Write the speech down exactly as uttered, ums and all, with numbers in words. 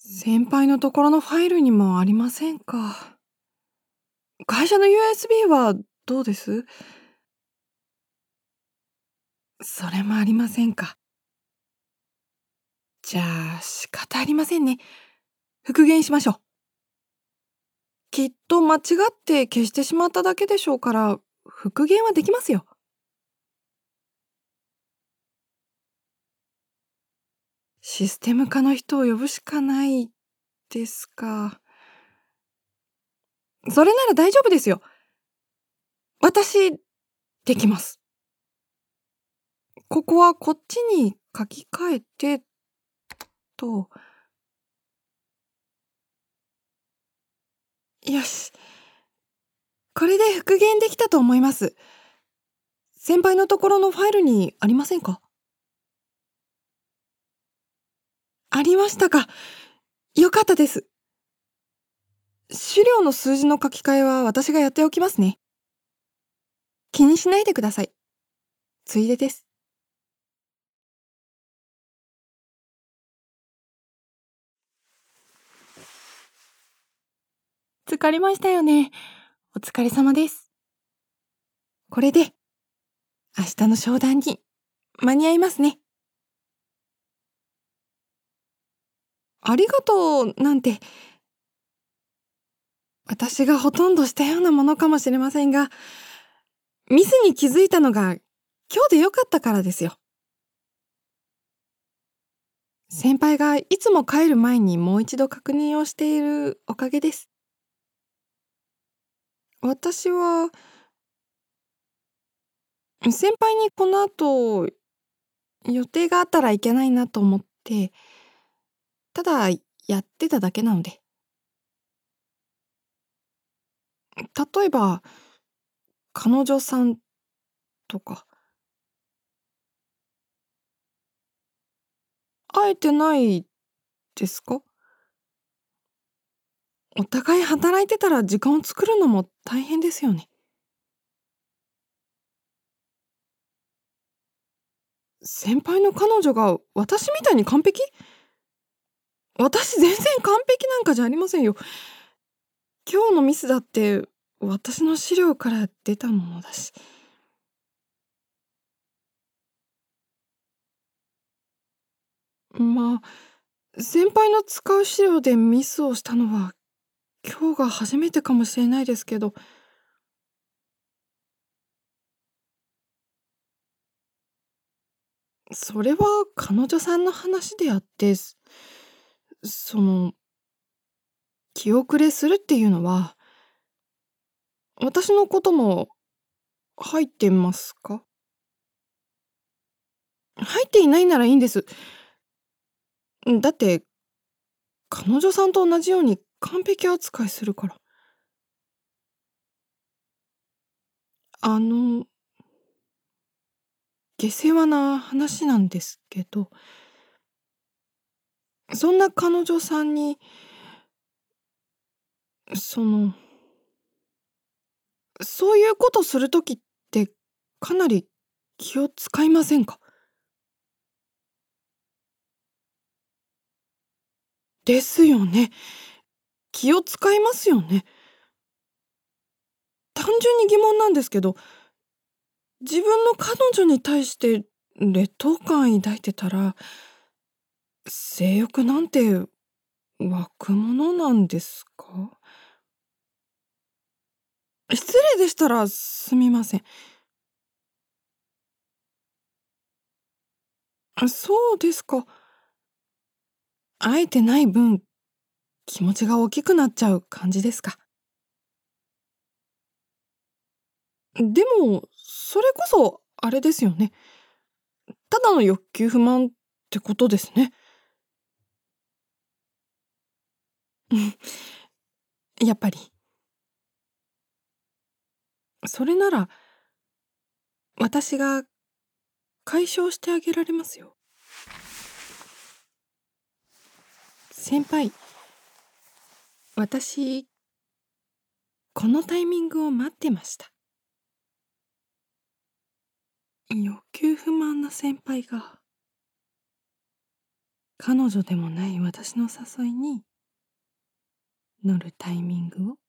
先輩のところのファイルにもありませんか。会社の ユーエスビー はどうです？それもありませんか。じゃあ仕方ありませんね。復元しましょう。きっと間違って消してしまっただけでしょうから、復元はできますよ。システム科の人を呼ぶしかないですか。それなら大丈夫ですよ。私、できます。ここはこっちに書き換えて、と。よし。これで復元できたと思います。先輩のところのファイルにありませんか？ありましたか。よかったです。資料の数字の書き換えは私がやっておきますね。気にしないでください。ついでです。疲れましたよね。お疲れ様です。これで明日の商談に間に合いますね。ありがとうなんて、私がほとんどしたようなものかもしれませんが、ミスに気づいたのが今日でよかったからですよ。先輩がいつも帰る前にもう一度確認をしているおかげです。私は、先輩にこの後予定があったらいけないなと思って、ただやってただけなので。例えば、彼女さんとか。会えてないですか？お互い働いてたら時間を作るのも大変ですよね。先輩の彼女が私みたいに完璧？私全然完璧なんかじゃありませんよ。今日のミスだって私の資料から出たものだし。まあ、先輩の使う資料でミスをしたのは今日が初めてかもしれないですけど、それは彼女さんの話であって、そその、気遅れするっていうのは、私のことも入ってますか？入っていないならいいんです。だって、彼女さんと同じように完璧扱いするから。あの、下世話な話なんですけど、そんな彼女さんに、その、そういうことする時ってかなり気を使いませんか？ですよね。気を使いますよね。単純に疑問なんですけど、自分の彼女に対して劣等感抱いてたら、性欲なんて湧くものなんですか？失礼でしたらすみません。あ、そうですか。会えてない分、気持ちが大きくなっちゃう感じですか。でも、それこそあれですよね。ただの欲求不満ってことですね。やっぱり。それなら、私が解消してあげられますよ。先輩、私、このタイミングを待ってました。欲求不満な先輩が彼女でもない私の誘いに乗るタイミングを